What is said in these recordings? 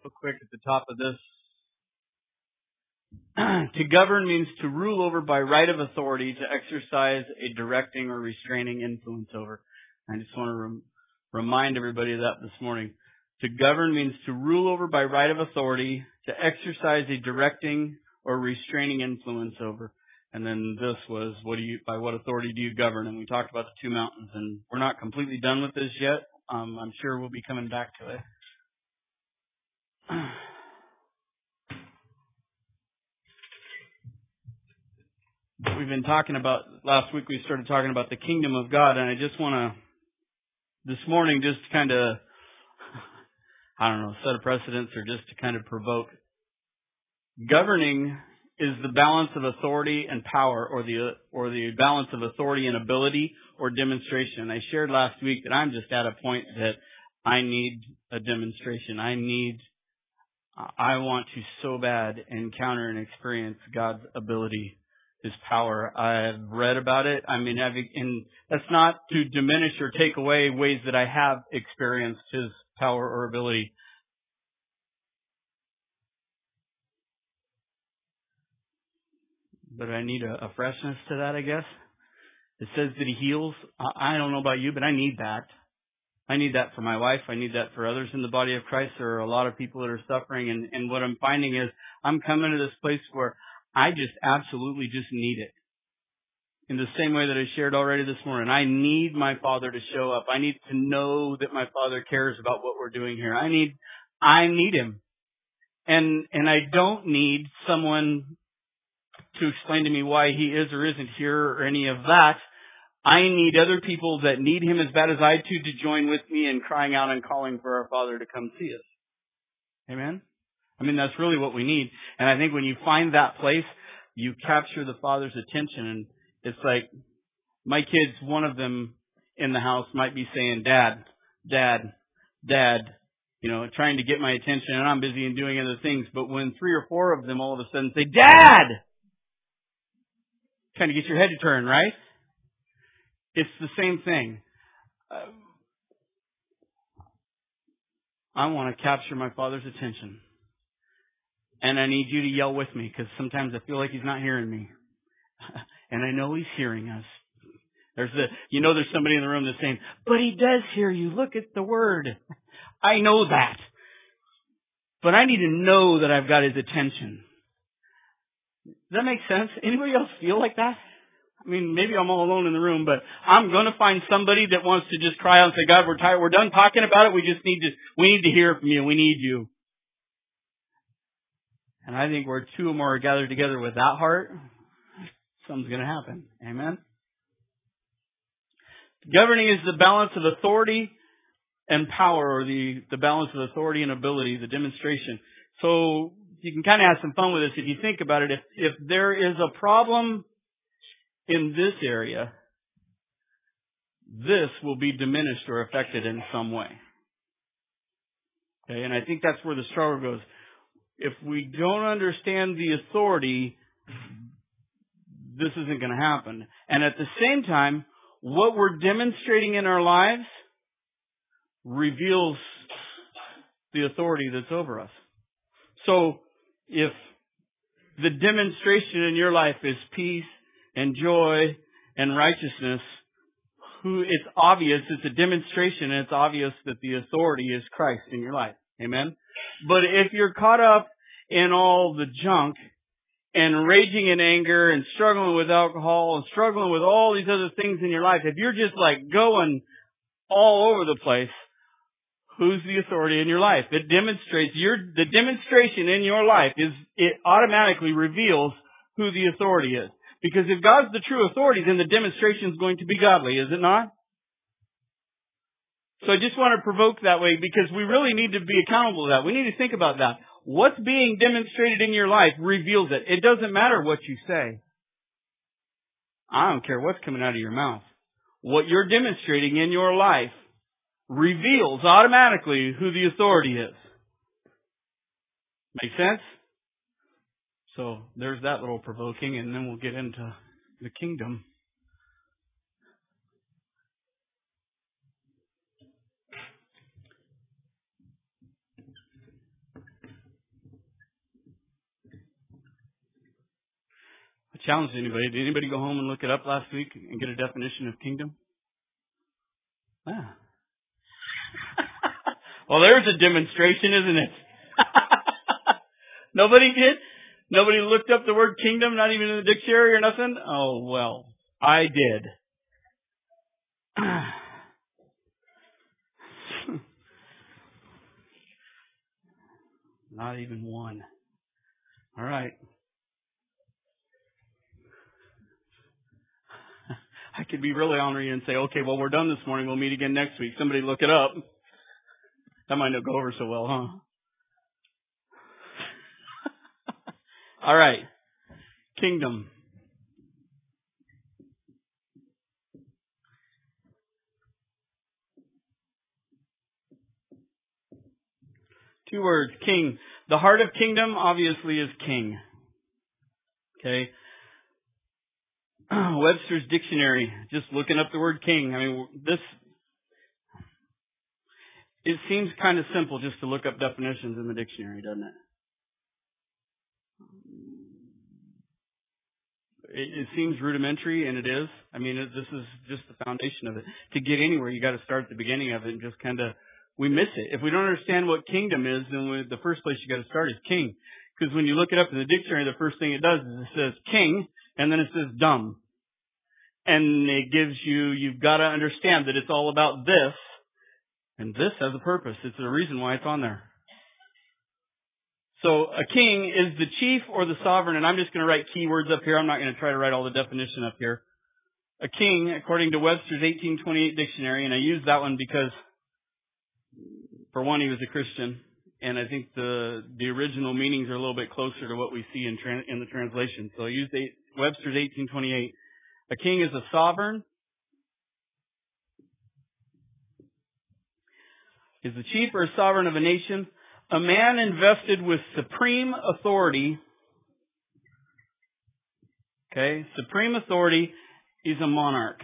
real quick at the top of this. To govern means to rule over by right of authority, to exercise a directing or restraining influence over. I just want to remind everybody of that this morning. To govern means to rule over by right of authority, to exercise a directing or restraining influence over. And then this was, by what authority do you govern? And we talked about the two mountains, and we're not completely done with this yet. I'm sure we'll be coming back to it. We've been talking about, last week we started talking about the kingdom of God, and I just want to, this morning, just kind of, set a precedence or just to kind of provoke. Governing is the balance of authority and power, or the balance of authority and ability or demonstration. I shared last week that I'm just at a point that I need a demonstration. I want to so bad encounter and experience God's ability, His power. I've read about it. And that's not to diminish or take away ways that I have experienced His power or ability. But I need a freshness to that, I guess. It says that He heals. I don't know about you, but I need that. I need that for my wife. I need that for others in the body of Christ. There are a lot of people that are suffering, and what I'm finding is I'm coming to this place where I just absolutely just need it. In the same way that I shared already this morning, I need my Father to show up. I need to know that my Father cares about what we're doing here. I need Him. And I don't need someone to explain to me why He is or isn't here or any of that. I need other people that need Him as bad as I do to join with me in crying out and calling for our Father to come see us. Amen? That's really what we need. And I think when you find that place, you capture the Father's attention. And it's like my kids, one of them in the house might be saying, Dad, Dad, Dad, trying to get my attention, and I'm busy and doing other things. But when 3 or 4 of them all of a sudden say, Dad! Kind of get your head to turn, right? It's the same thing. I want to capture my Father's attention. And I need you to yell with me, because sometimes I feel like He's not hearing me. And I know He's hearing us. There's somebody in the room that's saying, but He does hear you. Look at the Word. I know that. But I need to know that I've got His attention. Does that make sense? Anybody else feel like that? Maybe I'm all alone in the room, but I'm going to find somebody that wants to just cry out and say, God, we're tired. We're done talking about it. We need to hear from you. We need you. And I think where 2 or more are gathered together with that heart, something's going to happen. Amen? Governing is the balance of authority and power, or the balance of authority and ability, the demonstration. So you can kind of have some fun with this if you think about it. If there is a problem in this area, this will be diminished or affected in some way. Okay, and I think that's where the struggle goes. If we don't understand the authority, this isn't going to happen. And at the same time, what we're demonstrating in our lives reveals the authority that's over us. So if the demonstration in your life is peace and joy and righteousness, it's obvious, it's a demonstration, and it's obvious that the authority is Christ in your life. Amen? But if you're caught up in all the junk and raging in anger and struggling with alcohol and struggling with all these other things in your life, if you're just like going all over the place, who's the authority in your life? It demonstrates the demonstration in your life it automatically reveals who the authority is. Because if God's the true authority, then the demonstration is going to be godly, is it not? So I just want to provoke that way, because we really need to be accountable to that. We need to think about that. What's being demonstrated in your life reveals it. It doesn't matter what you say. I don't care what's coming out of your mouth. What you're demonstrating in your life reveals automatically who the authority is. Make sense? So there's that little provoking, and then we'll get into the kingdom. Challenge anybody. Did anybody go home and look it up last week and get a definition of kingdom? Ah. Well, there's a demonstration, isn't it? Nobody did? Nobody looked up the word kingdom, not even in the dictionary or nothing? Oh, well, I did. Not even one. All right. I could be really honoring you and say, okay, well, we're done this morning. We'll meet again next week. Somebody look it up. That might not go over so well, huh? All right. Kingdom. Two words, king. The heart of kingdom, obviously, is king. Okay? Webster's Dictionary, just looking up the word king. I mean, it seems kind of simple just to look up definitions in the dictionary, doesn't it? It seems rudimentary, and it is. I mean, this is just the foundation of it. To get anywhere, you got to start at the beginning of it and just kind of, we miss it. If we don't understand what kingdom is, then the first place you got to start is king. Because when you look it up in the dictionary, the first thing it does is it says king, and then it says dumb. And it gives you've got to understand that it's all about this, and this has a purpose. It's a reason why it's on there. So a king is the chief or the sovereign, and I'm just going to write keywords up here. I'm not going to try to write all the definition up here. A king, according to Webster's 1828 dictionary, and I use that one because, for one, he was a Christian, and I think the original meanings are a little bit closer to what we see in the translation. So I used Webster's 1828. A king is a sovereign, is the chief or sovereign of a nation, a man invested with supreme authority. Okay, supreme authority is a monarch.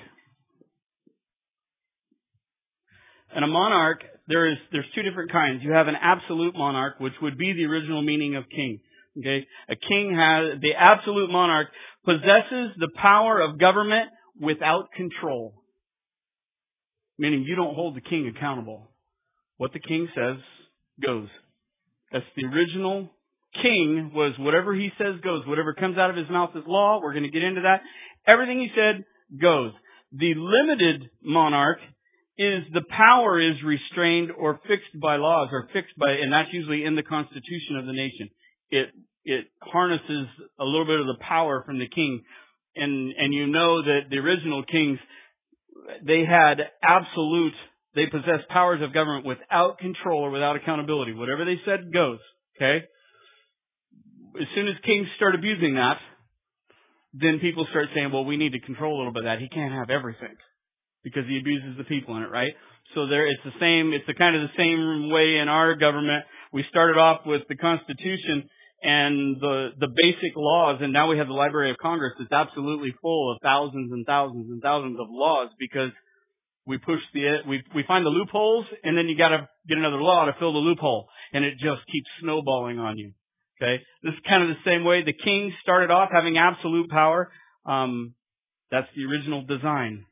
And a monarch, there's two different kinds. You have an absolute monarch, which would be the original meaning of king. Okay, a king the absolute monarch possesses the power of government without control. Meaning you don't hold the king accountable. What the king says goes. That's the original king, was whatever he says goes. Whatever comes out of his mouth is law. We're going to get into that. Everything he said goes. The limited monarch is the power is restrained or fixed by laws, or fixed by, and that's usually in the constitution of the nation. It harnesses a little bit of the power from the king. And you know that the original kings, they possessed powers of government without control or without accountability. Whatever they said goes. Okay? As soon as kings start abusing that, then people start saying, well, we need to control a little bit of that. He can't have everything because he abuses the people in it, right? So it's the kind of the same way in our government. We started off with the Constitution and the basic laws, and now we have the Library of Congress that's absolutely full of thousands and thousands and thousands of laws because we find the loopholes, and then you got to get another law to fill the loophole, and it just keeps snowballing on you. Okay, this is kind of the same way the king started off having absolute power. That's the original design.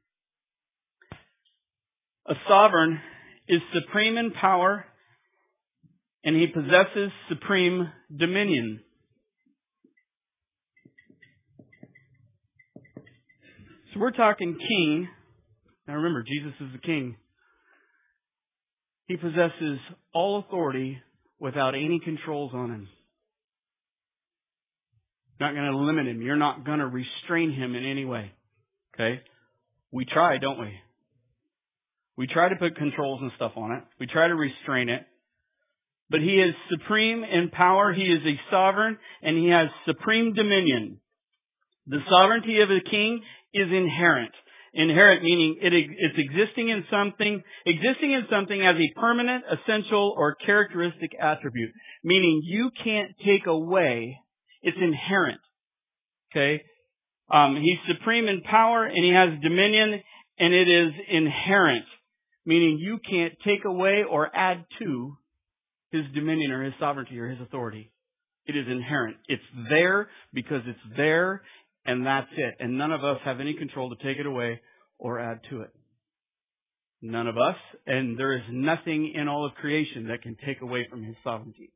A sovereign is supreme in power, and he possesses supreme dominion. So we're talking king. Now remember, Jesus is the king. He possesses all authority without any controls on him. You're not going to limit him. You're not going to restrain him in any way. Okay? We try, don't we? We try to put controls and stuff on it. We try to restrain it. But he is supreme in power. He is a sovereign, and he has supreme dominion. The sovereignty of a king is inherent. Inherent meaning it's existing in something as a permanent, essential, or characteristic attribute. Meaning you can't take away. It's inherent. Okay? He's supreme in power, and he has dominion, and it is inherent. Meaning you can't take away or add to his dominion or his sovereignty or his authority. It is inherent. It's there because it's there, and that's it. And none of us have any control to take it away or add to it. None of us, and there is nothing in all of creation that can take away from His sovereignty.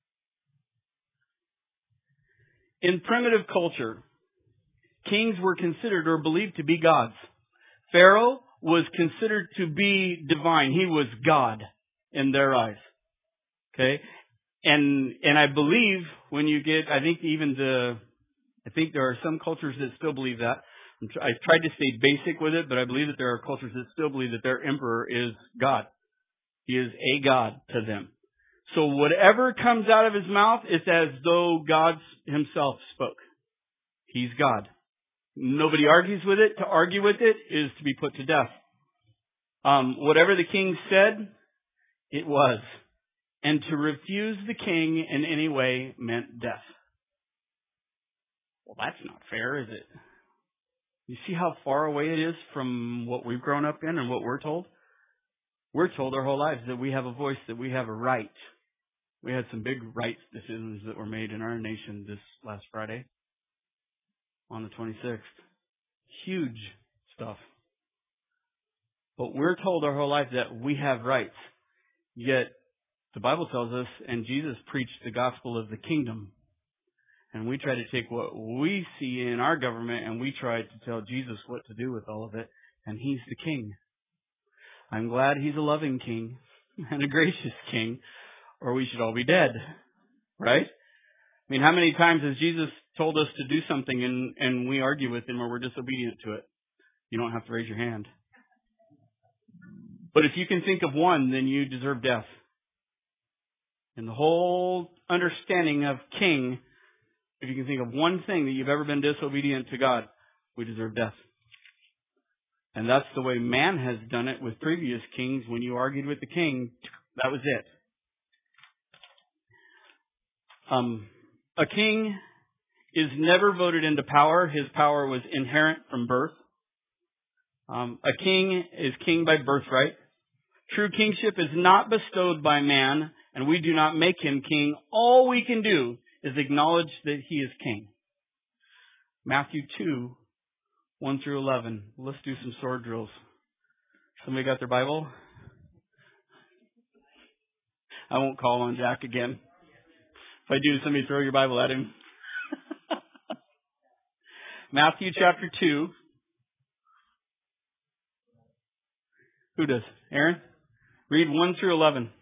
In primitive culture, kings were considered or believed to be gods. Pharaoh was considered to be divine. He was God in their eyes. Okay? And I believe when you get, I think there are some cultures that still believe that. I tried to stay basic with it, but I believe that there are cultures that still believe that their emperor is God. He is a God to them. So whatever comes out of his mouth, it's as though God himself spoke. He's God. Nobody argues with it. To argue with it is to be put to death. Whatever the king said, it was. And to refuse the king in any way meant death. Well, that's not fair, is it? You see how far away it is from what we've grown up in and what we're told? We're told our whole lives that we have a voice, that we have a right. We had some big rights decisions that were made in our nation this last Friday on the 26th. Huge stuff. But we're told our whole life that we have rights. Yet the Bible tells us, and Jesus preached the gospel of the kingdom. And we try to take what we see in our government and we try to tell Jesus what to do with all of it. And He's the king. I'm glad He's a loving king and a gracious king, or we should all be dead. Right? I mean, how many times has Jesus told us to do something and we argue with Him or we're disobedient to it? You don't have to raise your hand. But if you can think of one, then you deserve death. And the whole understanding of king, if you can think of one thing that you've ever been disobedient to God, we deserve death. And that's the way man has done it with previous kings. When you argued with the king, that was it. A king is never voted into power. His power was inherent from birth. A king is king by birthright. True kingship is not bestowed by man, and we do not make him king. All we can do is acknowledge that He is king. Matthew 2, 1 through 11. Let's do some sword drills. Somebody got their Bible? I won't call on Jack again. If I do, somebody throw your Bible at him. Matthew chapter 2. Who does? Aaron? Read 1 through 11.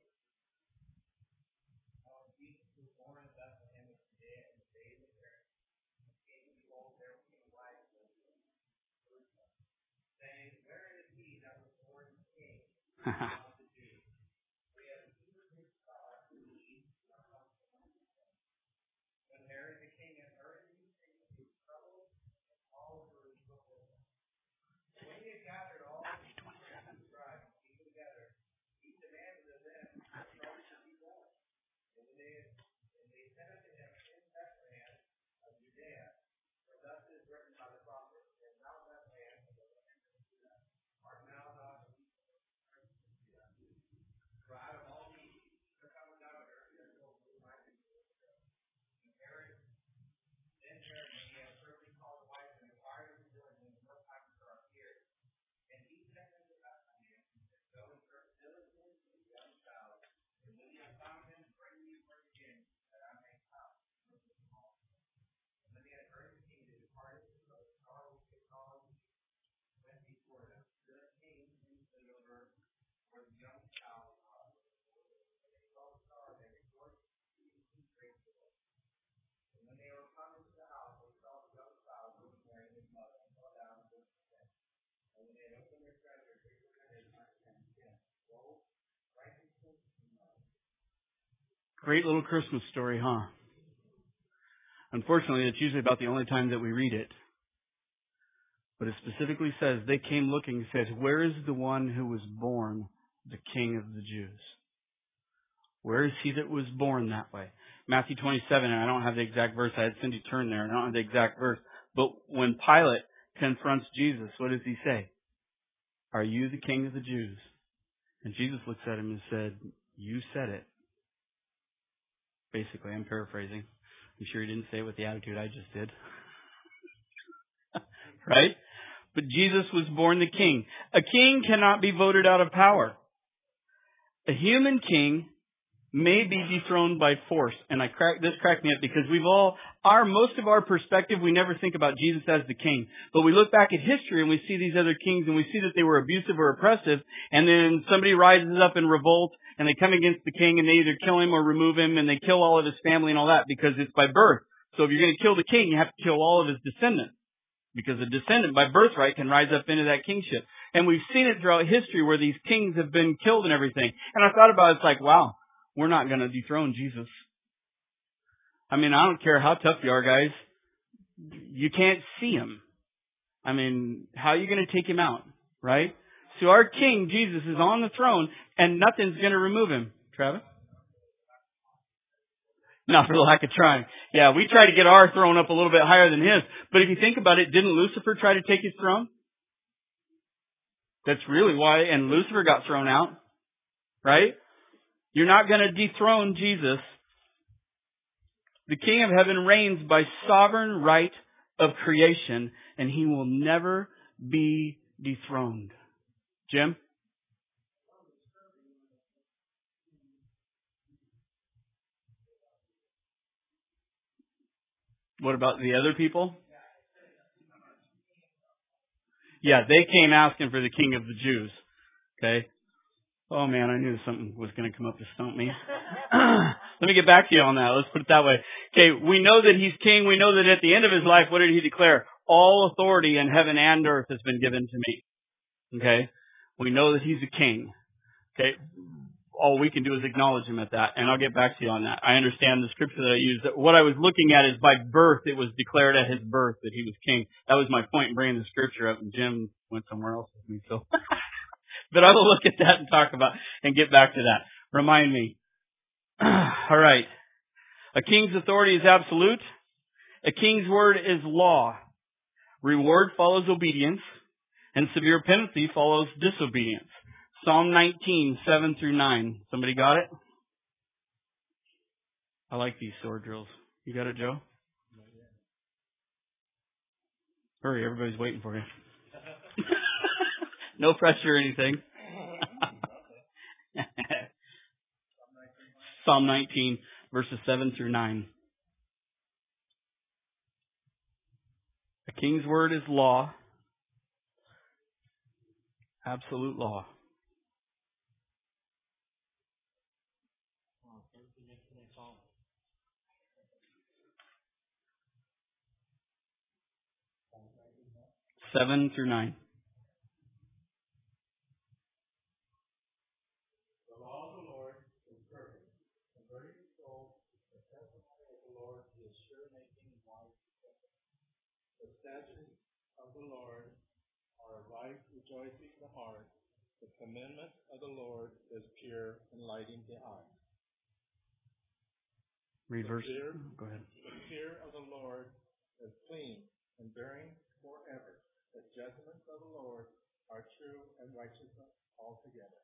Great little Christmas story, huh? Unfortunately, it's usually about the only time that we read it. But it specifically says, they came looking and said, where is the one who was born the King of the Jews? Where is He that was born that way? Matthew 27, and I don't have the exact verse. I had Cindy turn there, and I don't have the exact verse. But when Pilate confronts Jesus, what does he say? Are you the King of the Jews? And Jesus looks at him and said, you said it. Basically, I'm paraphrasing. I'm sure He didn't say it with the attitude I just did. right? But Jesus was born the king. A king cannot be voted out of power. A human king may be dethroned by force. And this cracked me up because most of our perspective, we never think about Jesus as the king. But we look back at history and we see these other kings and we see that they were abusive or oppressive. And then somebody rises up in revolt and they come against the king and they either kill him or remove him and they kill all of his family and all that because it's by birth. So if you're going to kill the king, you have to kill all of his descendants. Because a descendant by birthright can rise up into that kingship. And we've seen it throughout history where these kings have been killed and everything. And I thought about it, it's like, wow. We're not going to dethrone Jesus. I mean, I don't care how tough you are, guys. You can't see him. I mean, how are you going to take him out, right? So our King, Jesus, is on the throne, and nothing's going to remove him. Travis? Not for lack of trying. Yeah, we try to get our throne up a little bit higher than his. But if you think about it, didn't Lucifer try to take his throne? That's really why, and Lucifer got thrown out, right? You're not going to dethrone Jesus. The King of Heaven reigns by sovereign right of creation, and he will never be dethroned. Jim? What about the other people? Yeah, they came asking for the King of the Jews. Okay? Oh man, I knew something was going to come up to stump me. Let me get back to you on that. Let's put it that way. Okay, we know that he's king. We know that at the end of his life, what did he declare? All authority in heaven and earth has been given to me. Okay? We know that he's a king. Okay? All we can do is acknowledge him at that. And I'll get back to you on that. I understand the scripture that I used. What I was looking at is by birth, it was declared at his birth that he was king. That was my point in bringing the scripture up. And Jim went somewhere else with me, so... But I will look at that and talk about and get back to that. Remind me. All right. A king's authority is absolute. A king's word is law. Reward follows obedience, and severe penalty follows disobedience. Psalm 19, 7 through 9. Somebody got it? I like these sword drills. You got it, Joe? Hurry, everybody's waiting for you. No pressure or anything. Psalm 19, verses 7 through 9. A king's word is law. Absolute law. Seven through 9. The statutes of the Lord are right, rejoicing the heart. The commandment of the Lord is pure, enlightening the eye. Read verse. Go ahead. The fear of the Lord is clean, enduring forever. The judgments of the Lord are true and righteous altogether.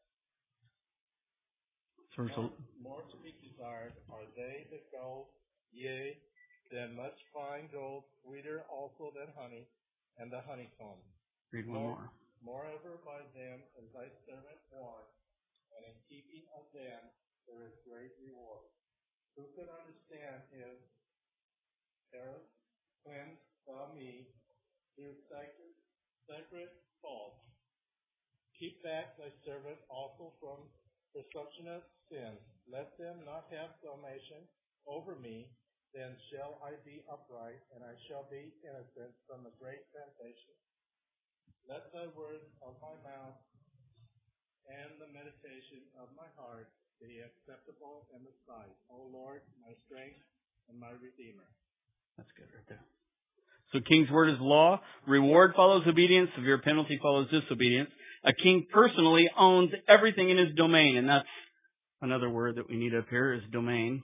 More to be desired are they that go, yea, than much fine gold, sweeter also than honey, and the honeycomb. Read one more. Moreover, by them is thy servant warned, and in keeping of them there is great reward. Who could understand his errors? Cleanse thou me through sacred faults. Keep back thy servant also from presumption of sin. Let them not have dominion over me. Then shall I be upright, and I shall be innocent from a great temptation. Let the words of my mouth and the meditation of my heart be acceptable in the sight, O Lord, my strength and my Redeemer. That's good right there. So king's word is law. Reward follows obedience. Severe penalty follows disobedience. A king personally owns everything in his domain, and that's another word that we need up here is domain.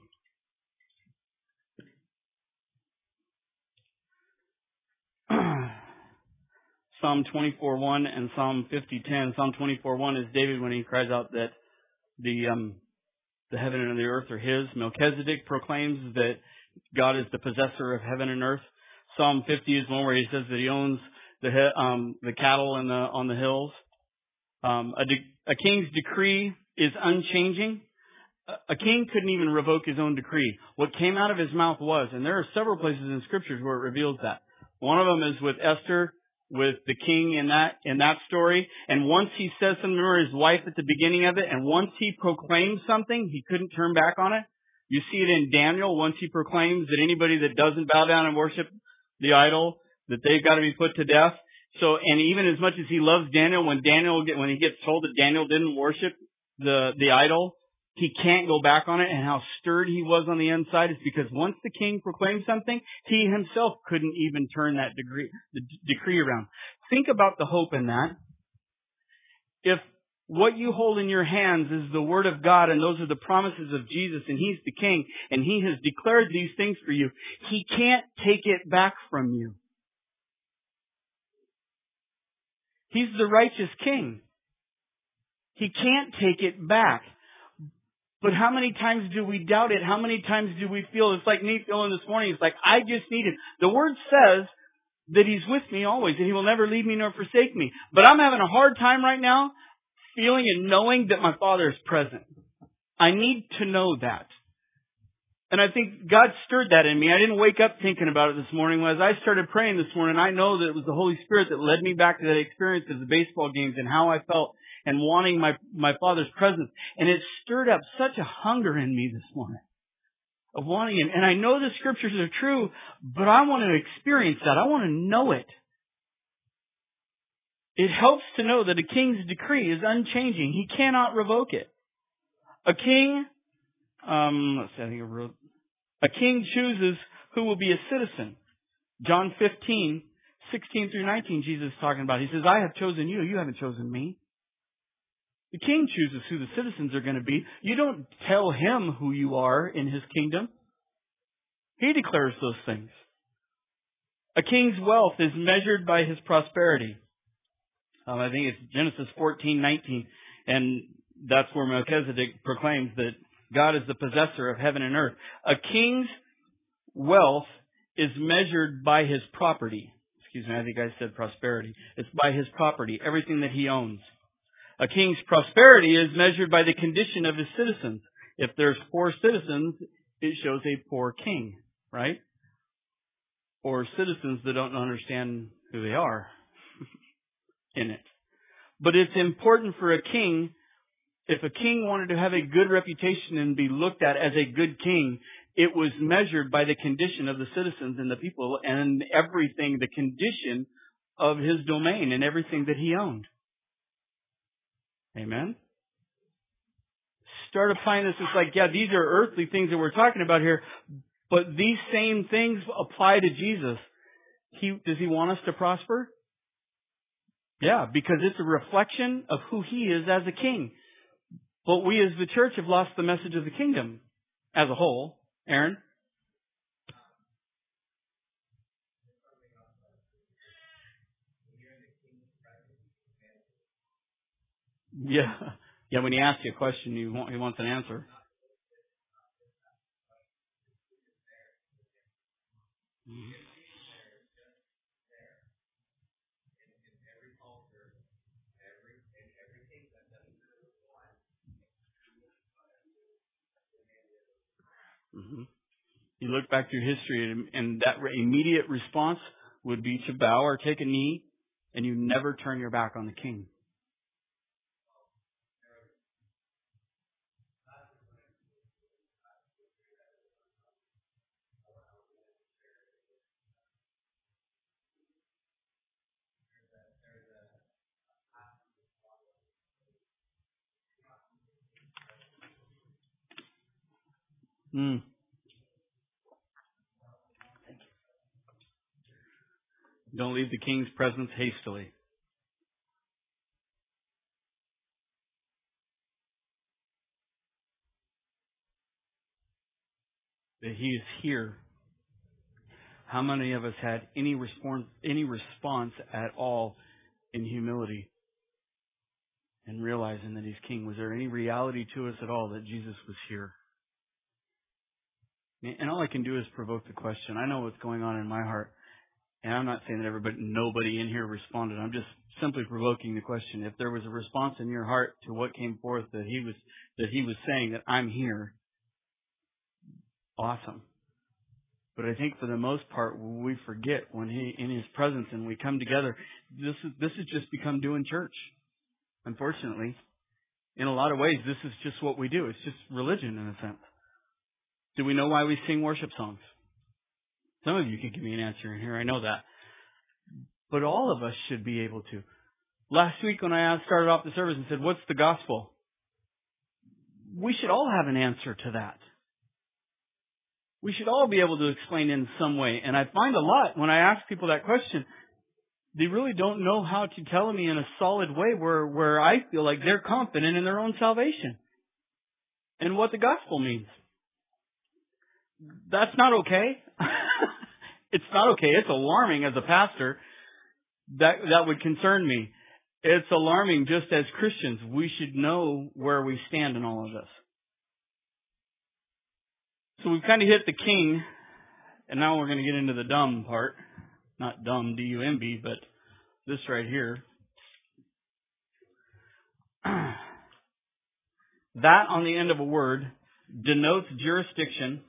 Psalm 24:1 and Psalm 50:10. Psalm 24:1 is David when he cries out that the heaven and the earth are his. Melchizedek proclaims that God is the possessor of heaven and earth. Psalm 50 is one where he says that he owns the cattle on the hills. A king's decree is unchanging. A king couldn't even revoke his own decree. What came out of his mouth was, and there are several places in Scriptures where it reveals that. One of them is with Esther, with the king in that story. And once he says something to his wife at the beginning of it, and once he proclaims something, he couldn't turn back on it. You see it in Daniel, once he proclaims that anybody that doesn't bow down and worship the idol, that they've got to be put to death. So, and even as much as he loves Daniel, when he gets told that Daniel didn't worship the idol, he can't go back on it. And how stirred he was on the inside is because once the king proclaimed something, he himself couldn't even turn the decree around. Think about the hope in that. If what you hold in your hands is the Word of God, and those are the promises of Jesus, and He's the King, and He has declared these things for you, He can't take it back from you. He's the righteous King. He can't take it back. But how many times do we doubt it? How many times do we feel, it's like me feeling this morning, it's like, I just need it. The Word says that He's with me always, and He will never leave me nor forsake me. But I'm having a hard time right now feeling and knowing that my Father is present. I need to know that. And I think God stirred that in me. I didn't wake up thinking about it this morning. As I started praying this morning, I know that it was the Holy Spirit that led me back to that experience of the baseball games and how I felt and wanting my Father's presence. And it stirred up such a hunger in me this morning of wanting Him. And I know the Scriptures are true, but I want to experience that. I want to know it. It helps to know that a king's decree is unchanging. He cannot revoke it. A king, a king chooses who will be a citizen. John 15, 16 through 19, Jesus is talking about. He says, I have chosen you. You haven't chosen me. The king chooses who the citizens are going to be. You don't tell him who you are in his kingdom. He declares those things. A king's wealth is measured by his prosperity. I think it's Genesis 14:19, and that's where Melchizedek proclaims that God is the possessor of heaven and earth. A king's wealth is measured by his property. Excuse me, I think I said prosperity. It's by his property, everything that he owns. A king's prosperity is measured by the condition of his citizens. If there's poor citizens, it shows a poor king, right? Or citizens that don't understand who they are in it. But it's important for a king, if a king wanted to have a good reputation and be looked at as a good king, it was measured by the condition of the citizens and the people and everything, the condition of his domain and everything that he owned. Amen? Start applying this. It's like, yeah, these are earthly things that we're talking about here, but these same things apply to Jesus. Does He want us to prosper? Yeah, because it's a reflection of who He is as a king. But we as the church have lost the message of the kingdom as a whole. Aaron? Yeah. Yeah, when he asks you a question, he wants an answer. Mm-hmm. Mm-hmm. You look back through history, and that immediate response would be to bow or take a knee, and you never turn your back on the king. Mm. Don't leave the king's presence hastily. That He is here. How many of us had any response at all in humility and realizing that He's King? Was there any reality to us at all that Jesus was here? And all I can do is provoke the question. I know what's going on in my heart. and I'm not saying that nobody in here responded. I'm just simply provoking the question. If there was a response in your heart to what came forth that he was saying that I'm here, awesome. But I think for the most part, we forget when he in his presence and we come together. This has just become doing church. Unfortunately, in a lot of ways, this is just what we do. It's just religion in a sense. Do we know why we sing worship songs? Some of you can give me an answer in here. I know that. But all of us should be able to. Last week when I started off the service and said, what's the gospel? We should all have an answer to that. We should all be able to explain in some way. And I find a lot when I ask people that question, they really don't know how to tell me in a solid way where I feel like they're confident in their own salvation and what the gospel means. That's not okay. It's not okay. It's alarming as a pastor. That would concern me. It's alarming just as Christians. We should know where we stand in all of this. So we've kind of hit the king, and now we're going to get into the dumb part. Not dumb, D-U-M-B, but this right here. That on the end of a word denotes jurisdiction.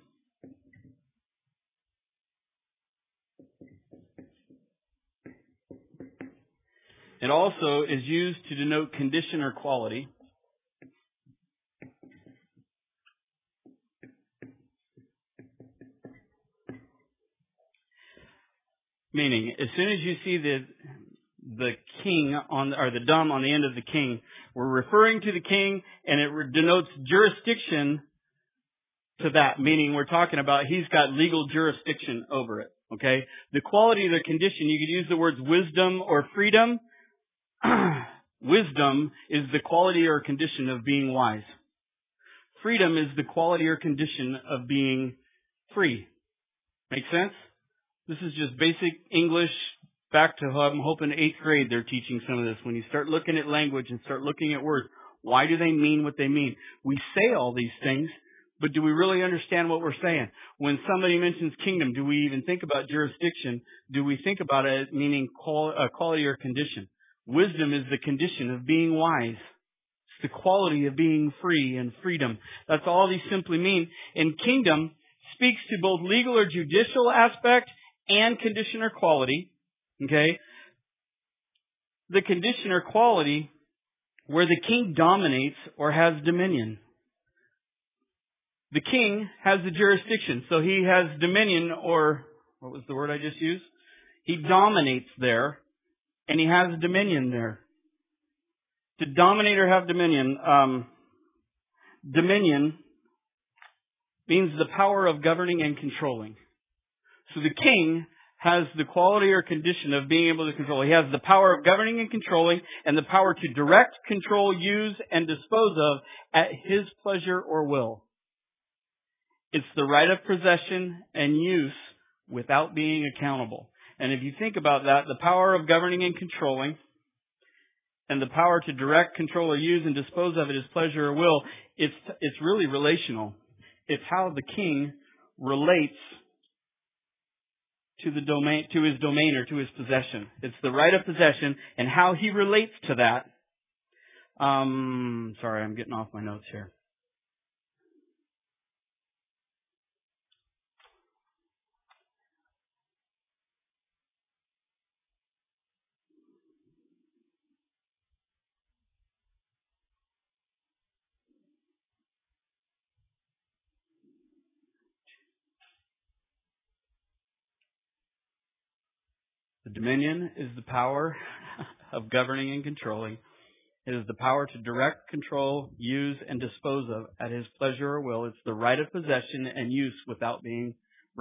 It also is used to denote condition or quality. Meaning, as soon as you see the king or the dumb on the end of the king, we're referring to the king, and it denotes jurisdiction to that. Meaning, we're talking about he's got legal jurisdiction over it. Okay, the quality of the condition. You could use the words wisdom or freedom. Wisdom is the quality or condition of being wise. Freedom is the quality or condition of being free. Make sense? This is just basic English. Back to, I'm hoping 8th grade they're teaching some of this. When you start looking at language and start looking at words, why do they mean what they mean? We say all these things, but do we really understand what we're saying? When somebody mentions kingdom, do we even think about jurisdiction? Do we think about it meaning quality or condition? Wisdom is the condition of being wise. It's the quality of being free and freedom. That's all these simply mean. And kingdom speaks to both legal or judicial aspect and condition or quality. Okay? The condition or quality where the king dominates or has dominion. The king has the jurisdiction, so he has dominion, or what was the word I just used? He dominates there. And he has dominion there. To dominate or have dominion, dominion means the power of governing and controlling. So the king has the quality or condition of being able to control. He has the power of governing and controlling, and the power to direct, control, use, and dispose of at his pleasure or will. It's the right of possession and use without being accountable. And if you think about that, the power of governing and controlling and the power to direct, control, or use and dispose of at his pleasure or will, it's really relational. It's how the king relates to the domain, to his domain or to his possession. It's the right of possession and how he relates to that. Sorry, I'm getting off my notes here. The dominion is the power of governing and controlling. It is the power to direct, control, use, and dispose of at his pleasure or will. It's the right of possession and use without being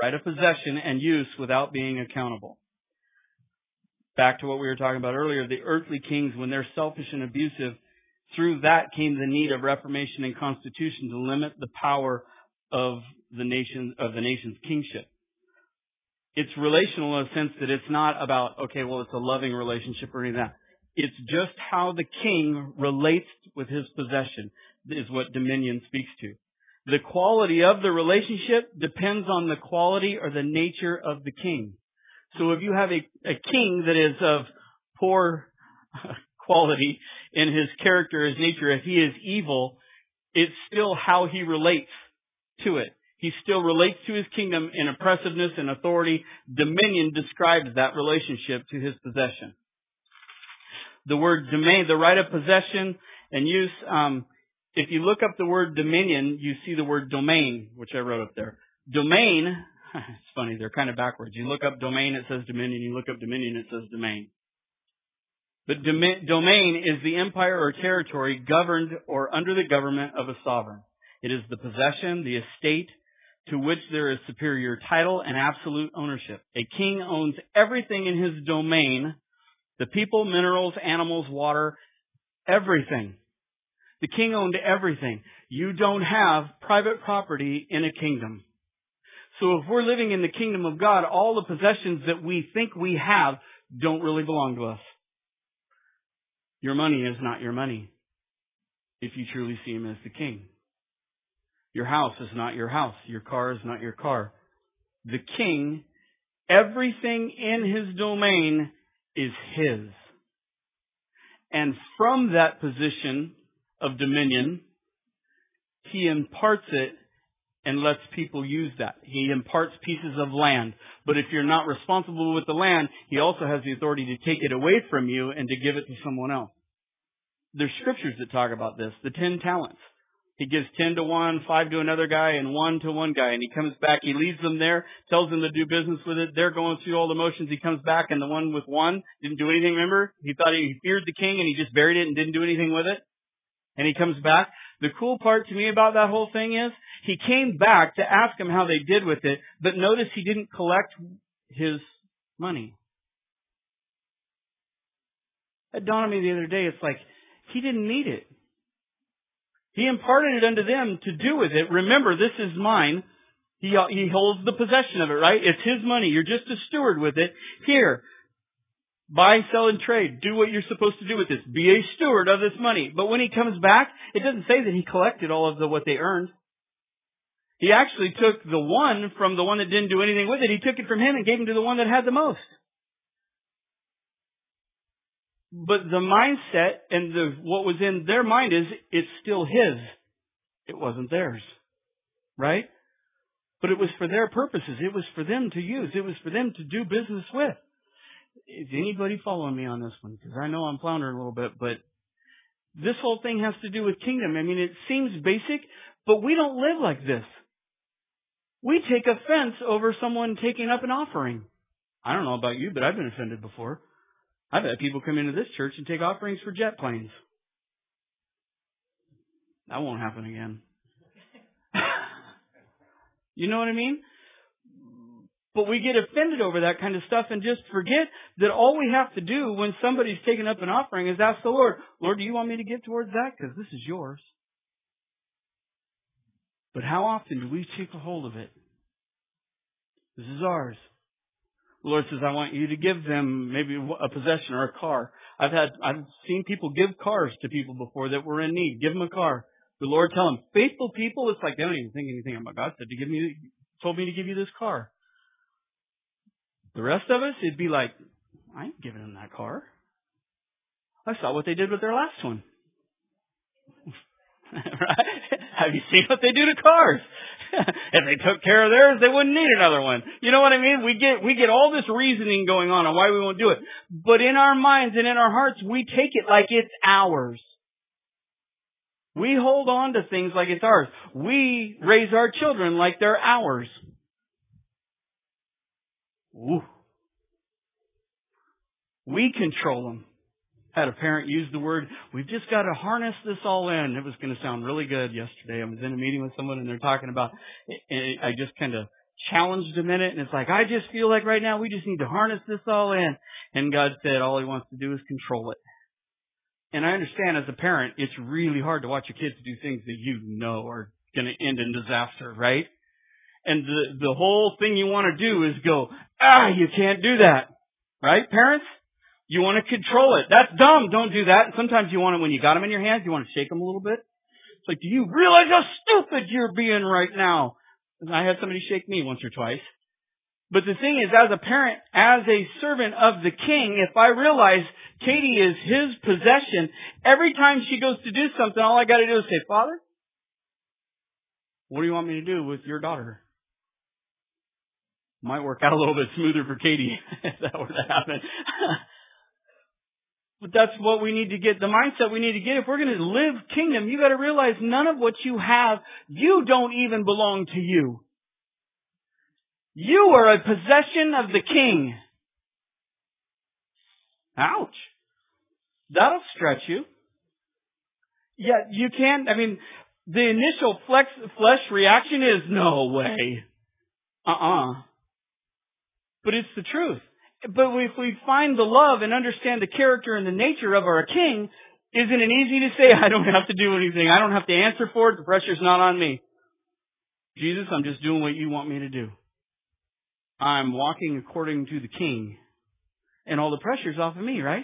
accountable. Back to what we were talking about earlier, the earthly kings, when they're selfish and abusive, through that came the need of reformation and constitution to limit the power of the nation's kingship. It's relational in the sense that it's not about, okay, well, it's a loving relationship or anything like that. It's just how the king relates with his possession is what dominion speaks to. The quality of the relationship depends on the quality or the nature of the king. So if you have a king that is of poor quality in his character, his nature, if he is evil, it's still how he relates to it. He still relates to his kingdom in oppressiveness and authority. Dominion describes that relationship to his possession. The word domain, the right of possession and use, if you look up the word dominion, you see the word domain, which I wrote up there. Domain, it's funny, they're kind of backwards. You look up domain, it says dominion. You look up dominion, it says domain. But domain is the empire or territory governed or under the government of a sovereign. It is the possession, the estate, to which there is superior title and absolute ownership. A king owns everything in his domain, the people, minerals, animals, water, everything. The king owned everything. You don't have private property in a kingdom. So if we're living in the kingdom of God, all the possessions that we think we have don't really belong to us. Your money is not your money if you truly see Him as the king. Your house is not your house. Your car is not your car. The king, everything in his domain is his. And from that position of dominion, he imparts it and lets people use that. He imparts pieces of land. But if you're not responsible with the land, he also has the authority to take it away from you and to give it to someone else. There's scriptures that talk about this. The 10 talents. He gives 10 to one, 5 to another guy, and 1 to one guy. And he comes back, he leaves them there, tells them to do business with it. They're going through all the motions. He comes back, and the one with 1 didn't do anything, remember? He thought he feared the king, and he just buried it and didn't do anything with it. And he comes back. The cool part to me about that whole thing is, he came back to ask him how they did with it, but notice he didn't collect his money. It dawned on me the other day, it's like, he didn't need it. He imparted it unto them to do with it. Remember, this is mine. He holds the possession of it, right? It's his money. You're just a steward with it. Here, buy, sell, and trade. Do what you're supposed to do with this. Be a steward of this money. But when he comes back, it doesn't say that he collected all of what they earned. He actually took the one from the one that didn't do anything with it. He took it from him and gave him to the one that had the most. But the mindset and what was in their mind is, it's still his. It wasn't theirs. Right? But it was for their purposes. It was for them to use. It was for them to do business with. Is anybody following me on this one? Because I know I'm floundering a little bit, but this whole thing has to do with kingdom. I mean, it seems basic, but we don't live like this. We take offense over someone taking up an offering. I don't know about you, but I've been offended before. I've had people come into this church and take offerings for jet planes. That won't happen again. You know what I mean? But we get offended over that kind of stuff and just forget that all we have to do when somebody's taking up an offering is ask the Lord, Lord, do you want me to give towards that? Because this is yours. But how often do we take a hold of it? This is ours. The Lord says, I want you to give them maybe a possession or a car. I've seen people give cars to people before that were in need. Give them a car. The Lord tell them, faithful people, it's like they don't even think anything about God said told me to give you this car. The rest of us, it'd be like, I ain't giving them that car. I saw what they did with their last one. Right? Have you seen what they do to cars? If they took care of theirs, they wouldn't need another one. You know what I mean? We get all this reasoning going on why we won't do it. But in our minds and in our hearts, we take it like it's ours. We hold on to things like it's ours. We raise our children like they're ours. Ooh. We control them. Had a parent use the word, we've just got to harness this all in. It was going to sound really good yesterday. I was in a meeting with someone and they're talking about, I just kind of challenged a minute and it's like, I just feel like right now we just need to harness this all in. And God said all He wants to do is control it. And I understand as a parent, it's really hard to watch your kids do things that you know are going to end in disaster, right? And the whole thing you want to do is go, you can't do that. Right, parents? You want to control it. That's dumb. Don't do that. And sometimes you want it when you got them in your hands. You want to shake them a little bit. It's like, do you realize how stupid you're being right now? And I had somebody shake me once or twice. But the thing is, as a parent, as a servant of the King, if I realize Katie is His possession, every time she goes to do something, all I got to do is say, Father, what do you want me to do with your daughter? Might work out a little bit smoother for Katie if that were to happen. But that's what we need to get, the mindset we need to get. If we're going to live kingdom, you got to realize none of what you have, you don't even belong to you. You are a possession of the King. Ouch. That'll stretch you. Yeah, you can't, the initial flesh reaction is, no way. But it's the truth. But if we find the love and understand the character and the nature of our King, isn't it easy to say, I don't have to do anything. I don't have to answer for it. The pressure's not on me. Jesus, I'm just doing what you want me to do. I'm walking according to the King. And all the pressure's off of me, right?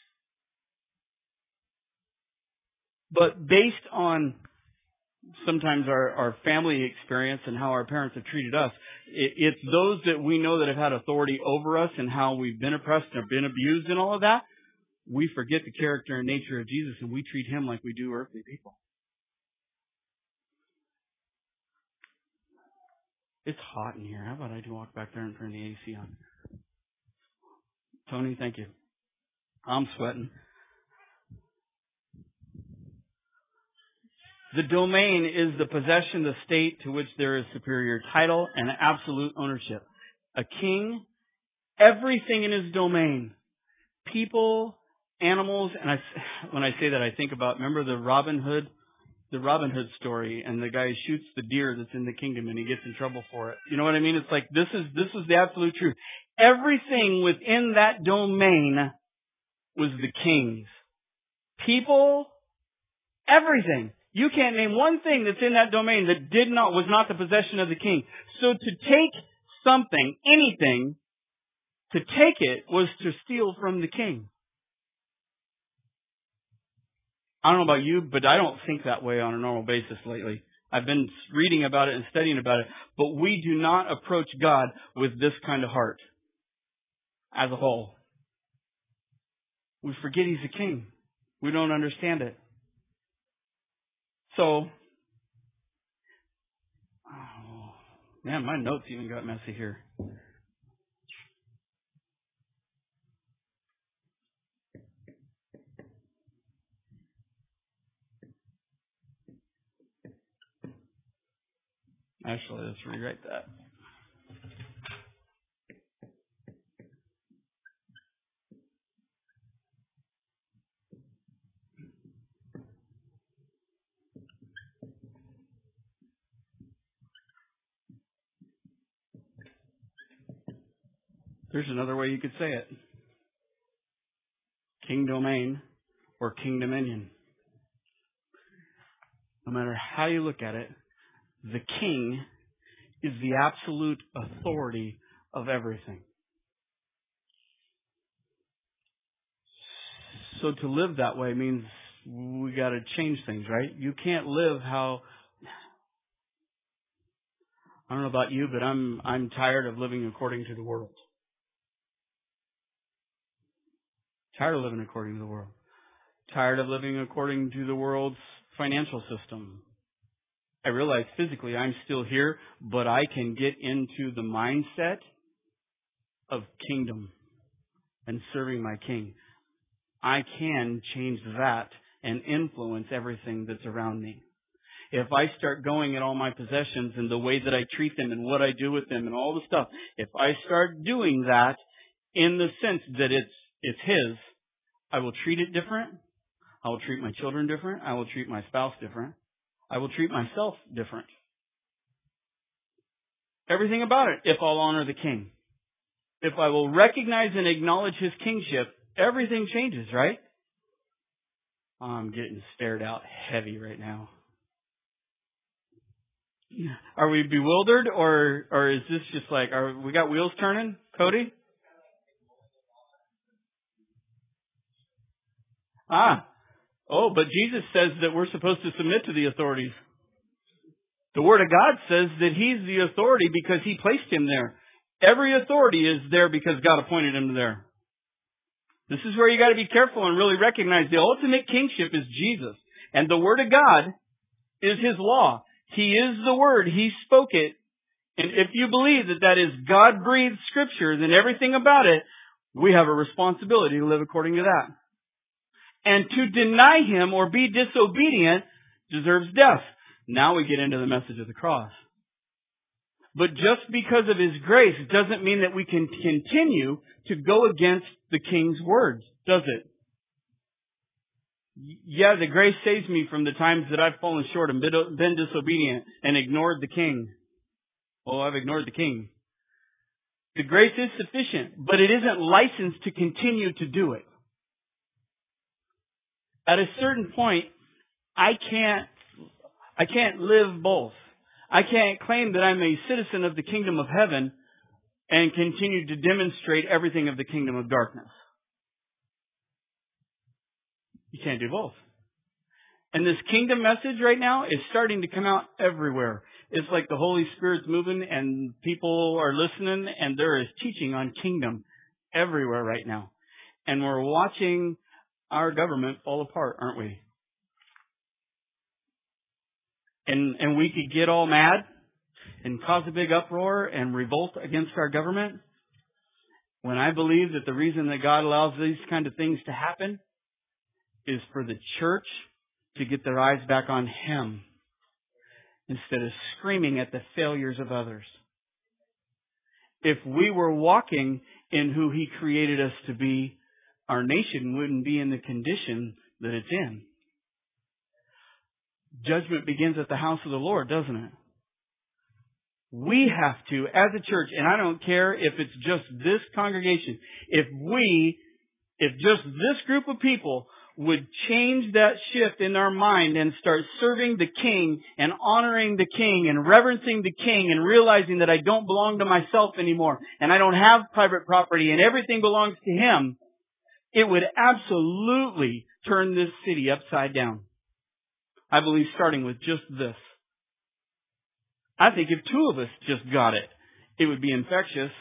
But based on sometimes our family experience and how our parents have treated us, it's those that we know that have had authority over us and how we've been oppressed and been abused and all of that, we forget the character and nature of Jesus and we treat Him like we do earthly people. It's hot in here. How about I do walk back there and turn the AC on? Tony, thank you. I'm sweating. The domain is the possession, the state to which there is superior title and absolute ownership. A king, everything in his domain. People, animals, and when I say that I think about, remember the Robin Hood story, and the guy shoots the deer that's in the kingdom and he gets in trouble for it. You know what I mean? It's like this is the absolute truth. Everything within that domain was the king's. People, everything. You can't name one thing that's in that domain that was not the possession of the king. So to take something, anything, to take it was to steal from the king. I don't know about you, but I don't think that way on a normal basis lately. I've been reading about it and studying about it, but we do not approach God with this kind of heart as a whole. We forget He's a king. We don't understand it. So, man, my notes even got messy here. Actually, let's rewrite that. There's another way you could say it. King domain or king dominion. No matter how you look at it, the king is the absolute authority of everything. So to live that way means we got to change things, right? You can't live how... I don't know about you, but I'm tired of living according to the world. Tired of living according to the world. Tired of living according to the world's financial system. I realize physically I'm still here, but I can get into the mindset of kingdom and serving my king. I can change that and influence everything that's around me. If I start going at all my possessions and the way that I treat them and what I do with them and all the stuff, if I start doing that in the sense that it's His, I will treat it different. I will treat my children different. I will treat my spouse different. I will treat myself different. Everything about it, if I'll honor the king. If I will recognize and acknowledge His kingship, everything changes, right? I'm getting stared out heavy right now. Are we bewildered or is this just like, we got wheels turning, Cody? But Jesus says that we're supposed to submit to the authorities. The Word of God says that He's the authority because He placed Him there. Every authority is there because God appointed him there. This is where you got to be careful and really recognize the ultimate kingship is Jesus. And the Word of God is His law. He is the Word. He spoke it. And if you believe that that is God-breathed Scripture, then everything about it, we have a responsibility to live according to that. And to deny Him or be disobedient deserves death. Now we get into the message of the cross. But just because of His grace doesn't mean that we can continue to go against the King's words, does it? Yeah, the grace saves me from the times that I've fallen short and been disobedient and ignored the King. Oh, I've ignored the King. The grace is sufficient, but it isn't licensed to continue to do it. At a certain point, I can't live both. I can't claim that I'm a citizen of the kingdom of heaven and continue to demonstrate everything of the kingdom of darkness. You can't do both. And this kingdom message right now is starting to come out everywhere. It's like the Holy Spirit's moving and people are listening and there is teaching on kingdom everywhere right now. And we're watching our government fall apart, aren't we? And we could get all mad and cause a big uproar and revolt against our government when I believe that the reason that God allows these kind of things to happen is for the church to get their eyes back on Him instead of screaming at the failures of others. If we were walking in who He created us to be, our nation wouldn't be in the condition that it's in. Judgment begins at the house of the Lord, doesn't it? We have to, as a church, and I don't care if it's just this congregation, if just this group of people would change that shift in our mind and start serving the King and honoring the King and reverencing the King and realizing that I don't belong to myself anymore and I don't have private property and everything belongs to Him, it would absolutely turn this city upside down. I believe starting with just this. I think if two of us just got it, it would be infectious.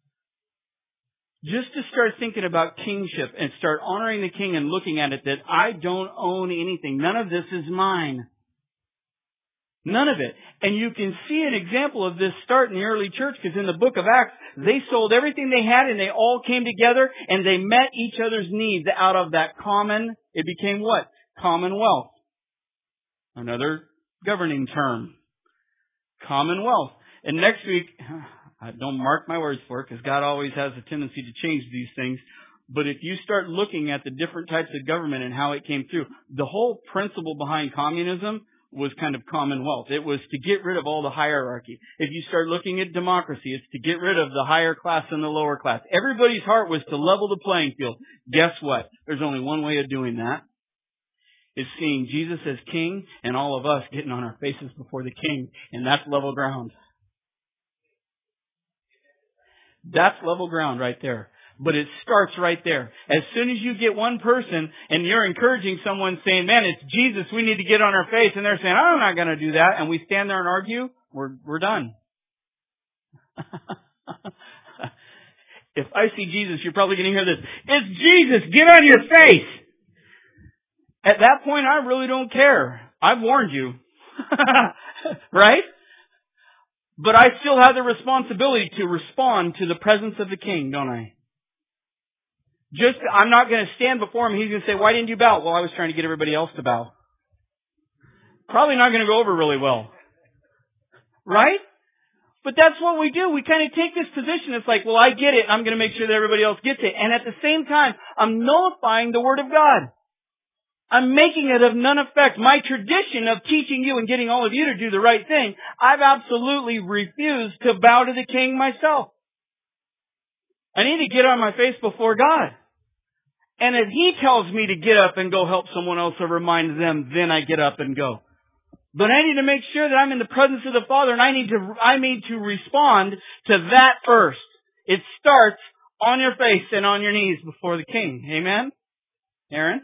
Just to start thinking about kingship and start honoring the King and looking at it that I don't own anything. None of this is mine. None of it. And you can see an example of this start in the early church because in the book of Acts, they sold everything they had and they all came together and they met each other's needs out of that common, it became what? Commonwealth. Another governing term. Commonwealth. And next week, I don't mark my words for it because God always has a tendency to change these things. But if you start looking at the different types of government and how it came through, the whole principle behind communism was kind of commonwealth. It was to get rid of all the hierarchy. If you start looking at democracy, it's to get rid of the higher class and the lower class. Everybody's heart was to level the playing field. Guess what? There's only one way of doing that. It's seeing Jesus as King and all of us getting on our faces before the King. And that's level ground. That's level ground right there. But it starts right there. As soon as you get one person and you're encouraging someone saying, man, it's Jesus, we need to get on our face. And they're saying, I'm not going to do that. And we stand there and argue, we're done. If I see Jesus, you're probably going to hear this. It's Jesus, get on your face. At that point, I really don't care. I've warned you. Right? But I still have the responsibility to respond to the presence of the King, don't I? I'm not going to stand before Him. He's going to say, why didn't you bow? Well, I was trying to get everybody else to bow. Probably not going to go over really well. Right? But that's what we do. We kind of take this position. It's like, well, I get it. I'm going to make sure that everybody else gets it. And at the same time, I'm nullifying the Word of God. I'm making it of none effect. My tradition of teaching you and getting all of you to do the right thing, I've absolutely refused to bow to the King myself. I need to get on my face before God. And if He tells me to get up and go help someone else or remind them, then I get up and go. But I need to make sure that I'm in the presence of the Father and I need to respond to that first. It starts on your face and on your knees before the King. Amen? Aaron?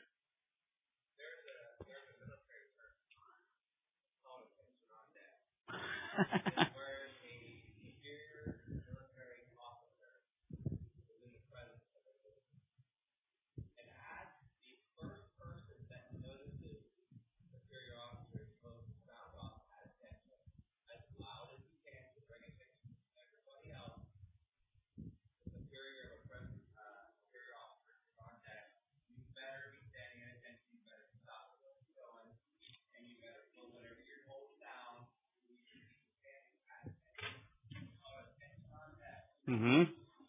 Mm-hmm.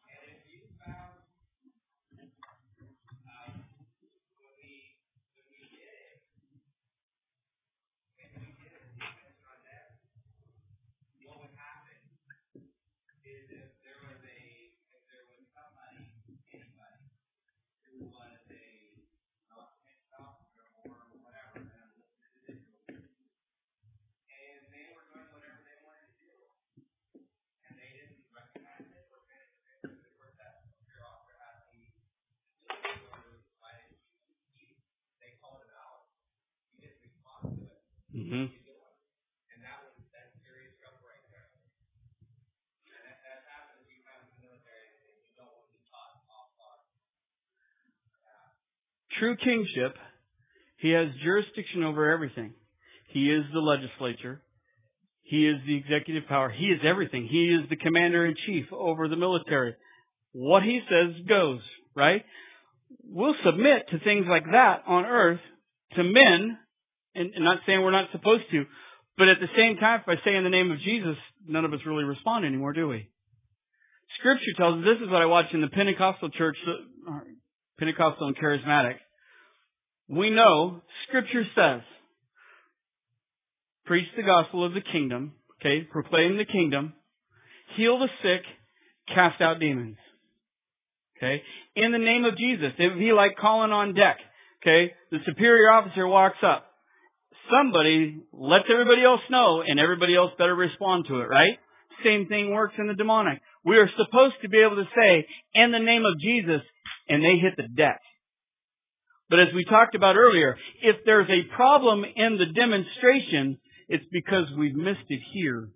Mm-hmm. True kingship, he has jurisdiction over everything. He is the legislature. He is the executive power. He is everything. He is the commander-in-chief over the military. What he says goes, right? We'll submit to things like that on earth to men, and not saying we're not supposed to, but at the same time, if I say in the name of Jesus, none of us really respond anymore, do we? Scripture tells us, this is what I watch in the Pentecostal church, Pentecostal and charismatic. We know, Scripture says, preach the gospel of the kingdom, okay, proclaim the kingdom, heal the sick, cast out demons. Okay? In the name of Jesus. It would be like calling on deck. Okay? The superior officer walks up. Somebody lets everybody else know, and everybody else better respond to it, right? Same thing works in the demonic. We are supposed to be able to say, in the name of Jesus, and they hit the deck. But as we talked about earlier, if there's a problem in the demonstration, it's because we've missed it here.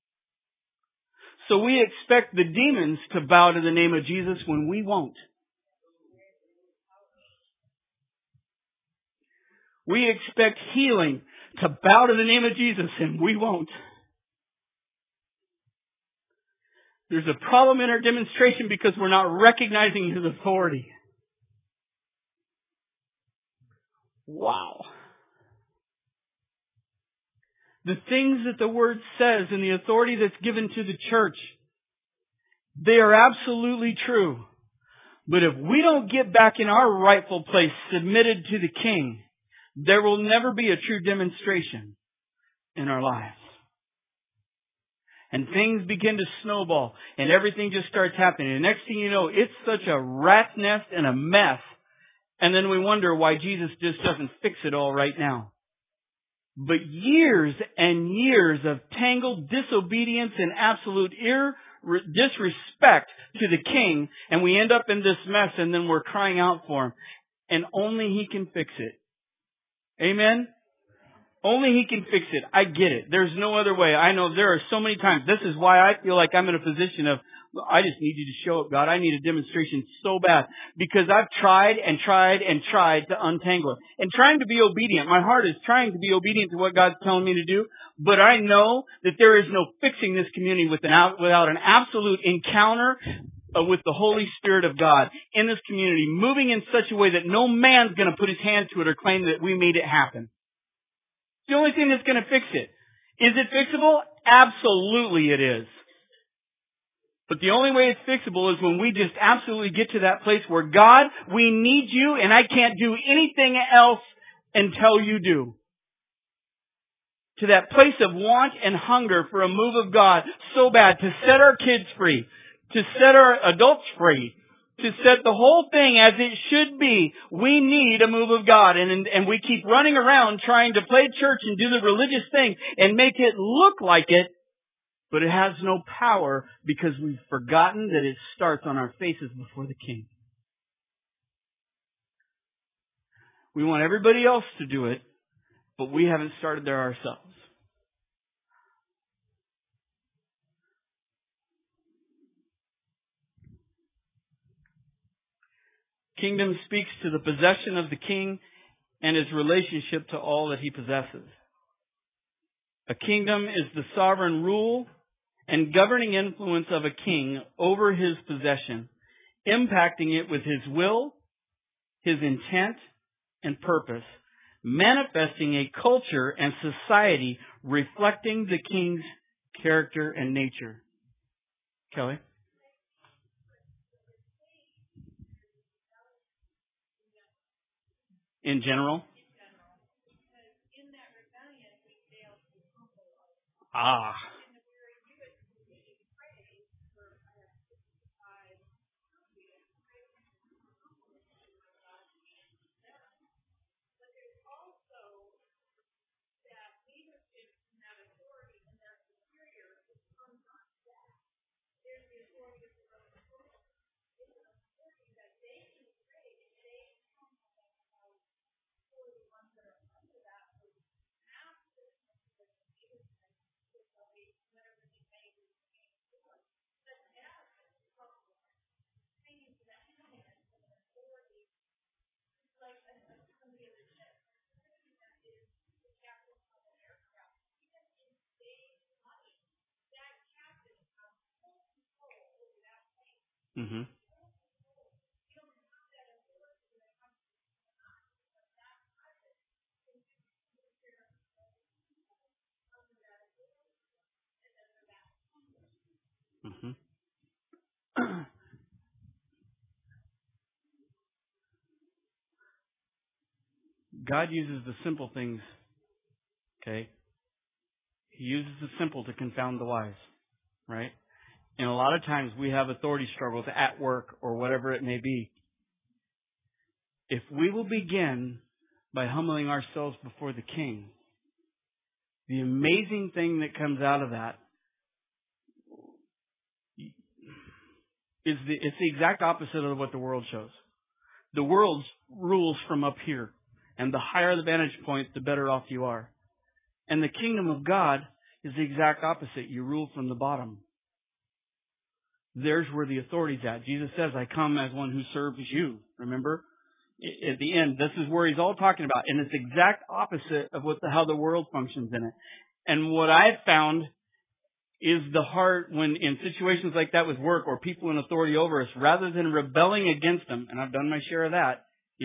So we expect the demons to bow to the name of Jesus when we won't. We expect healing to bow to the name of Jesus and we won't. There's a problem in our demonstration because we're not recognizing His authority. Wow. The things that the Word says and the authority that's given to the church, they are absolutely true. But if we don't get back in our rightful place, submitted to the King, there will never be a true demonstration in our lives. And things begin to snowball, and everything just starts happening. And next thing you know, it's such a rat's nest and a mess. And then we wonder why Jesus just doesn't fix it all right now. But years and years of tangled disobedience and absolute disrespect to the King, and we end up in this mess, and then we're crying out for Him. And only He can fix it. Amen? Only He can fix it. I get it. There's no other way. I know there are so many times. This is why I feel like I'm in a position of, I just need You to show up, God. I need a demonstration so bad. Because I've tried and tried and tried to untangle it. And trying to be obedient. My heart is trying to be obedient to what God's telling me to do. But I know that there is no fixing this community without an absolute encounter with the Holy Spirit of God in this community, moving in such a way that no man's going to put his hand to it or claim that we made it happen. It's the only thing that's going to fix it. Is it fixable? Absolutely it is. But the only way it's fixable is when we just absolutely get to that place where, God, we need You and I can't do anything else until You do. To that place of want and hunger for a move of God so bad, to set our kids free, to set our adults free, to set the whole thing as it should be. We need a move of God. And we keep running around trying to play church and do the religious thing and make it look like it, but it has no power because we've forgotten that it starts on our faces before the King. We want everybody else to do it, but we haven't started there ourselves. Kingdom speaks to the possession of the King and His relationship to all that He possesses. A kingdom is the sovereign rule and governing influence of a king over his possession, impacting it with his will, his intent, and purpose, manifesting a culture and society reflecting the king's character and nature. Kelly? In general? Ah. Mm-hmm. Mm-hmm. God uses the simple things, okay? He uses the simple to confound the wise, right? And a lot of times we have authority struggles at work or whatever it may be. If we will begin by humbling ourselves before the King, the amazing thing that comes out of that is it's the exact opposite of what the world shows. The world rules from up here, and the higher the vantage point, the better off you are. And the kingdom of God is the exact opposite. You rule from the bottom. There's where the authority's at. Jesus says, I come as one who serves you. Remember? At the end, this is where he's all talking about. And it's the exact opposite of how the world functions in it. And what I've found is the heart when in situations like that with work or people in authority over us, rather than rebelling against them, and I've done my share of that,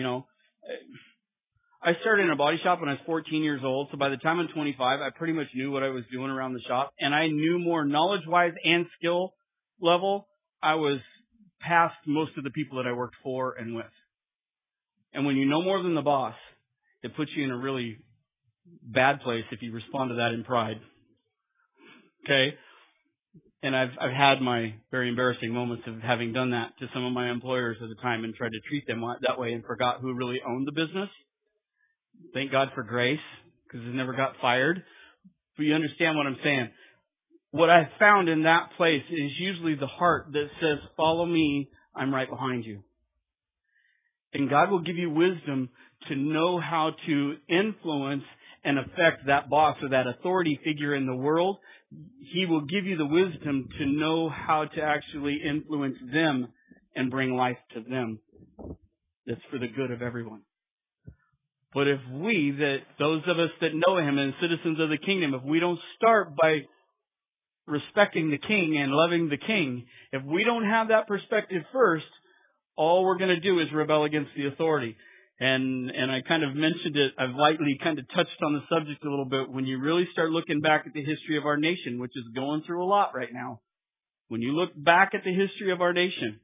I started in a body shop when I was 14 years old, so by the time I'm 25, I pretty much knew what I was doing around the shop, and I knew more knowledge-wise and skill level. I was past most of the people that I worked for and with. And when you know more than the boss, it puts you in a really bad place if you respond to that in pride. Okay? And I've had my very embarrassing moments of having done that to some of my employers at the time and tried to treat them that way and forgot who really owned the business. Thank God for grace, because I never got fired. But you understand what I'm saying. What I found in that place is usually the heart that says, follow me, I'm right behind you. And God will give you wisdom to know how to influence and affect that boss or that authority figure in the world. He will give you the wisdom to know how to actually influence them and bring life to them. That's for the good of everyone. But if those of us that know Him and citizens of the kingdom, if we don't start by respecting the King and loving the King, if we don't have that perspective first, all we're going to do is rebel against the authority. And I kind of mentioned it, I've lightly kind of touched on the subject a little bit. When you really start looking back at the history of our nation, which is going through a lot right now, when you look back at the history of our nation,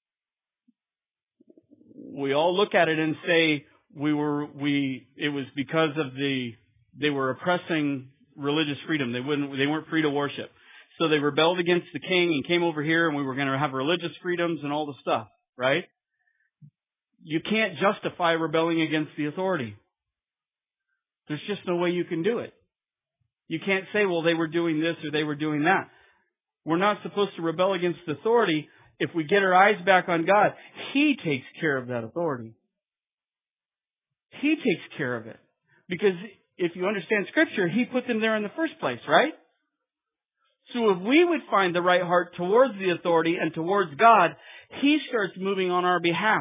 we all look at it and say, it was because of they were oppressing religious freedom. They weren't free to worship. So they rebelled against the king and came over here, and we were going to have religious freedoms and all the stuff, right? You can't justify rebelling against the authority. There's just no way you can do it. You can't say, well, they were doing this or they were doing that. We're not supposed to rebel against the authority. If we get our eyes back on God, He takes care of that authority. He takes care of it. Because if you understand Scripture, He put them there in the first place, right? So if we would find the right heart towards the authority and towards God, He starts moving on our behalf.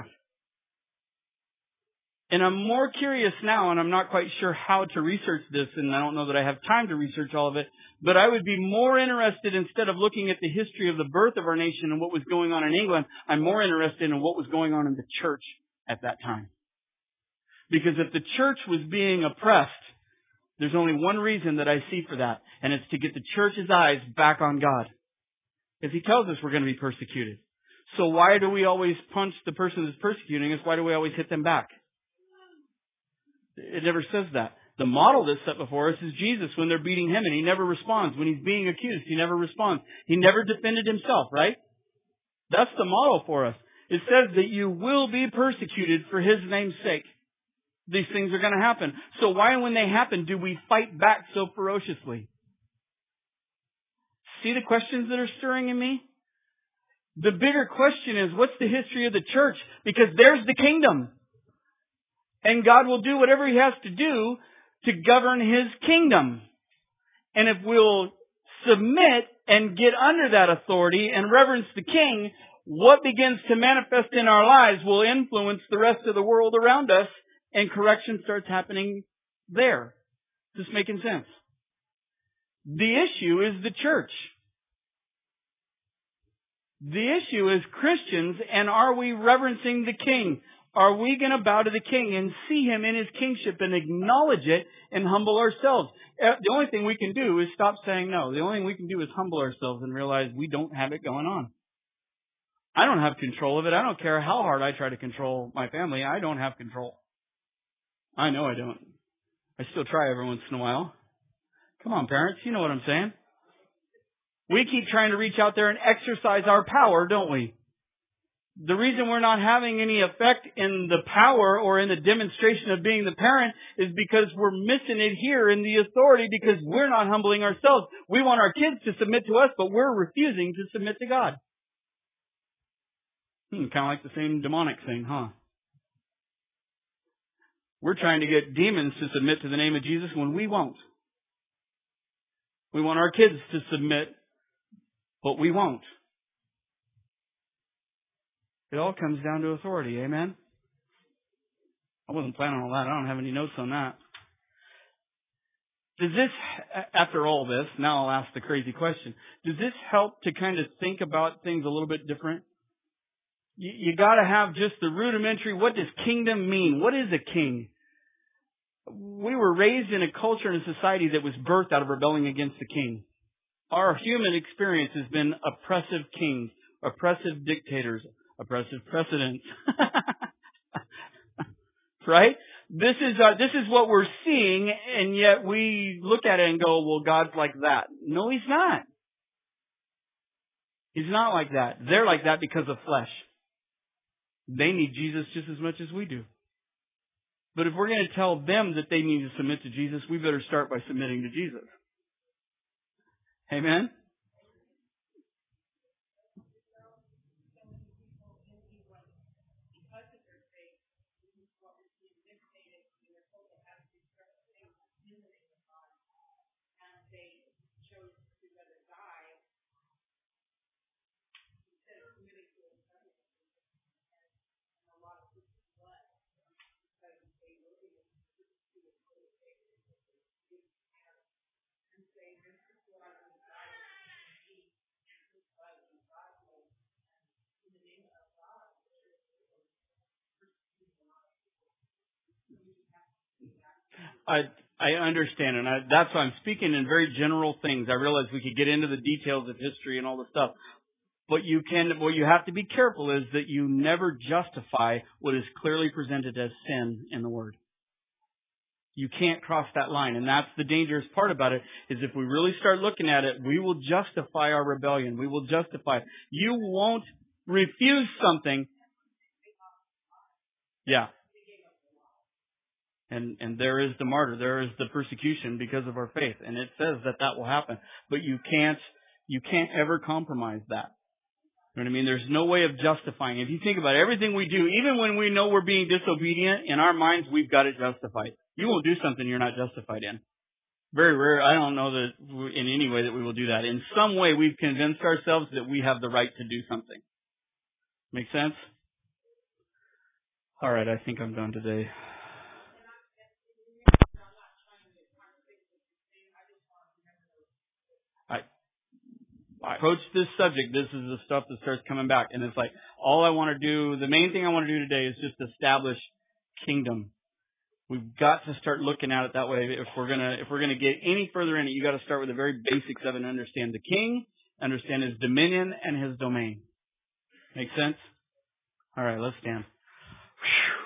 And I'm more curious now, and I'm not quite sure how to research this, and I don't know that I have time to research all of it, but I would be more interested, instead of looking at the history of the birth of our nation and what was going on in England, I'm more interested in what was going on in the church at that time. Because if the church was being oppressed, there's only one reason that I see for that, and it's to get the church's eyes back on God. Because He tells us we're going to be persecuted. So why do we always punch the person who's persecuting us? Why do we always hit them back? It never says that. The model that's set before us is Jesus when they're beating him and he never responds. When he's being accused, he never responds. He never defended himself, right? That's the model for us. It says that you will be persecuted for his name's sake. These things are going to happen. So why, when they happen, do we fight back so ferociously? See the questions that are stirring in me? The bigger question is, what's the history of the church? Because there's the kingdom. And God will do whatever he has to do to govern his kingdom. And if we'll submit and get under that authority and reverence the king, what begins to manifest in our lives will influence the rest of the world around us, and correction starts happening there. Is this making sense? The issue is the church. The issue is Christians, and are we reverencing the king? Are we going to bow to the king and see him in his kingship and acknowledge it and humble ourselves? The only thing we can do is stop saying no. The only thing we can do is humble ourselves and realize we don't have it going on. I don't have control of it. I don't care how hard I try to control my family. I don't have control. I know I don't. I still try every once in a while. Come on, parents. You know what I'm saying. We keep trying to reach out there and exercise our power, don't we? The reason we're not having any effect in the power or in the demonstration of being the parent is because we're missing it here in the authority, because we're not humbling ourselves. We want our kids to submit to us, but we're refusing to submit to God. Kind of like the same demonic thing, huh? We're trying to get demons to submit to the name of Jesus when we won't. We want our kids to submit, but we won't. It all comes down to authority, amen? I wasn't planning on that. I don't have any notes on that. Does this, after all this, now I'll ask the crazy question, does this help to kind of think about things a little bit different? You got to have just the rudimentary, what does kingdom mean? What is a king? We were raised in a culture and a society that was birthed out of rebelling against the king. Our human experience has been oppressive kings, oppressive dictators, oppressive precedents. Right? This is what we're seeing, and yet we look at it and go, well, God's like that. No, he's not. He's not like that. They're like that because of flesh. They need Jesus just as much as we do. But if we're going to tell them that they need to submit to Jesus, we better start by submitting to Jesus. Amen? I understand, and that's why I'm speaking in very general things. I realize we could get into the details of history and all the stuff. But what you have to be careful is that you never justify what is clearly presented as sin in the Word. You can't cross that line, and that's the dangerous part about it, is if we really start looking at it, we will justify our rebellion. We will justify it. You won't refuse something. Yeah. And there is the martyr, there is the persecution because of our faith, and it says that will happen. But you can't ever compromise that. You know what I mean? There's no way of justifying it. If you think about everything we do, even when we know we're being disobedient, in our minds we've got it justified. You won't do something you're not justified in. Very rare. I don't know that in any way that we will do that. In some way we've convinced ourselves that we have the right to do something. Make sense? All right, I think I'm done today. I approach this subject, this is the stuff that starts coming back. And it's like, the main thing I want to do today is just establish kingdom. We've got to start looking at it that way. If we're gonna get any further in it, you got to start with the very basics of it and understand the king, understand his dominion and his domain. Make sense? All right, let's stand. Whew.